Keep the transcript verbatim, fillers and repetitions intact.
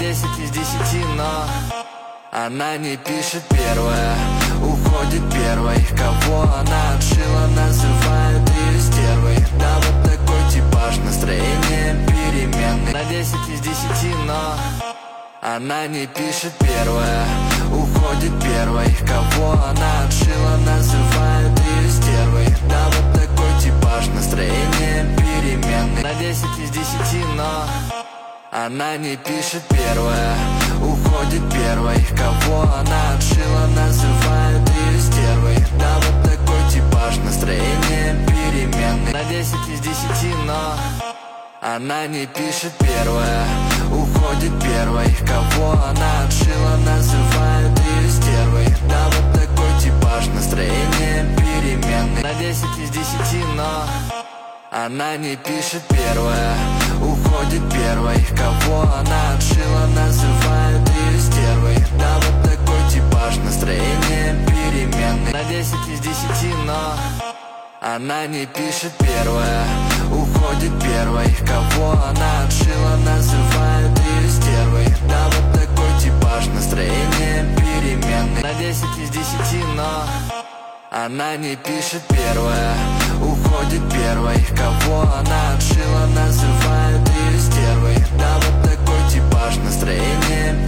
десять из десяти, но она не пишет первая, уходит первой. Кого она отшила, называют ее стервой. Да, вот такой типаж, настроение переменный. На десять из десяти, но она не пишет первая, уходит первой. Кого она отшила, называют ее стервой. Да, вот такой типаж, настроение переменный. На десять из десяти, но она не пишет первая, уходит первой. Кого она отшила, называют ее стервой. Да, вот такой типаж, настроение переменный. На десять из десяти, но она не пишет первая, уходит первой. Кого она отшила, называют ее стервой. Да, вот такой типаж, настроение переменный. На десять из десяти, но она не пишет первая, уходит первой. Кого она отшила, называют ее стервой. Да, вот такой типаж, настроение переменный. На десять из десяти, но она не пишет первая, уходит первой. Кого она отшила, называют ее стервой. Да, вот такой типаж, настроение переменный. На десять из десяти, но она не пишет первая, уходит первой. Кого она отшила, называют ее стервой. Да, вот такой типаж, настроение